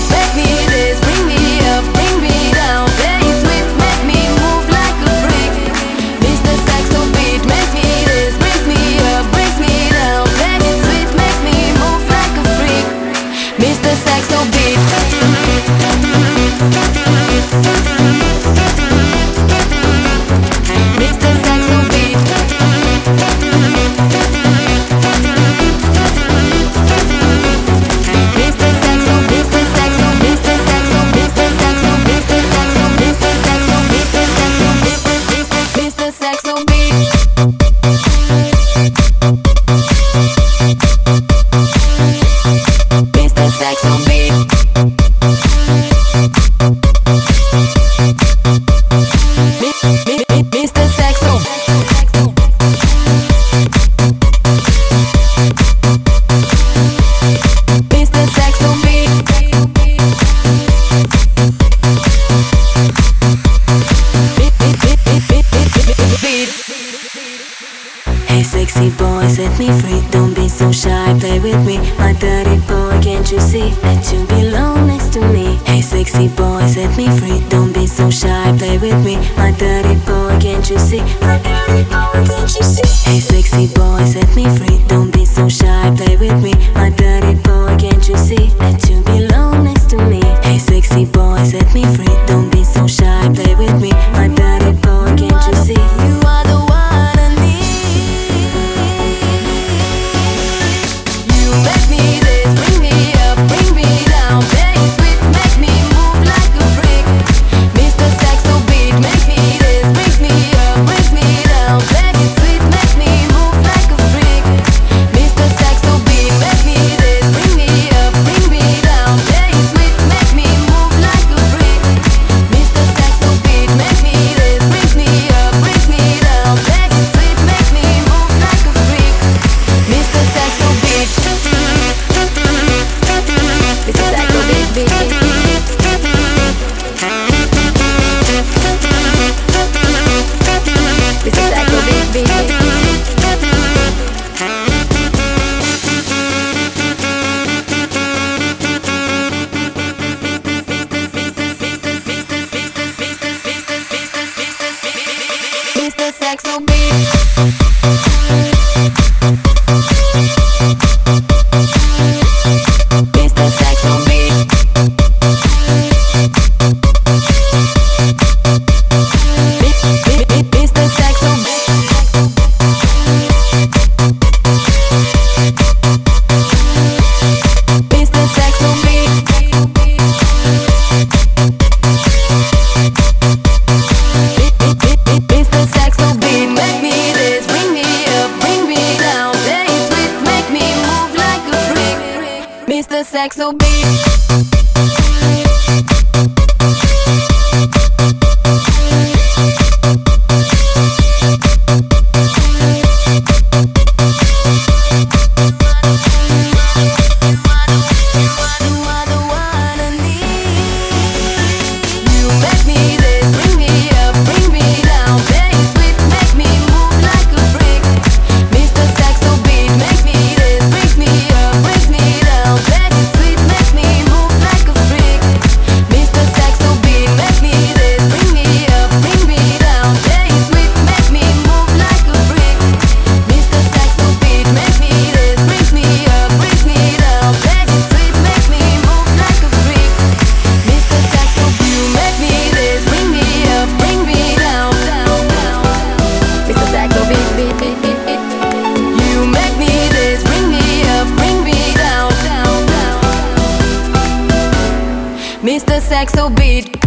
make me this, bring me up, bring me down. Play it sweet, make me move like a freak. Mr. Saxo beat, make me this, brings me up, brings me down. Play it sweet, make me move like a freak. Mr. Saxo beat. Mr. Saxo beat. Mr. Saxo, Mr. Saxo, Mr. Saxo, Mr. Saxo, Mr. Saxo, Mr. Saxo, Mr. Saxo, Mr. Saxo beat. Mr. Saxo beat. Mr. Saxo. Mr. Saxo beat. Hey sexy boy, set me free. Don't be so shy, play with me. My dirty boy, can't you see that you belong next to me? Hey sexy boy, set me free. Don't be so shy, play with me. My dirty boy, can't you see? My dirty boy, can't you see? Hey sexy boy, set me free. Don't be so shy, play with me. My dirty boy, can't you see that you belong next to me? Hey sexy boy, set me free. Don't be so shy, play with me. My dirty boy, can't you see? You are the one I need. You make me this, bring me up, bring me down. Play it sweet, make me move like a freak. Mr. Saxo beat, make me this, brings me up, brings me down. Play it sweet, make me move like a freak. Mr. Saxo beat, make me this, bring me up, bring me down. Play it sweet, make me move like a freak. Mr. Saxo beat, make me this, brings me up, brings me down. Play it sweet, make me move like a freak. Mr. Saxo beat. Mr. Saxo beat, beat, beat. Mr. Saxo beat, beat, beat. Mr. Saxo beat. Mr. Saxo beat. Mr. Saxo Mr. Saxo beat. Mr. Saxo beat, make me this, bring me up, bring me down. Play it sweet, make me move like a freak. Mr. Saxo beat. Mr. Saxo beat.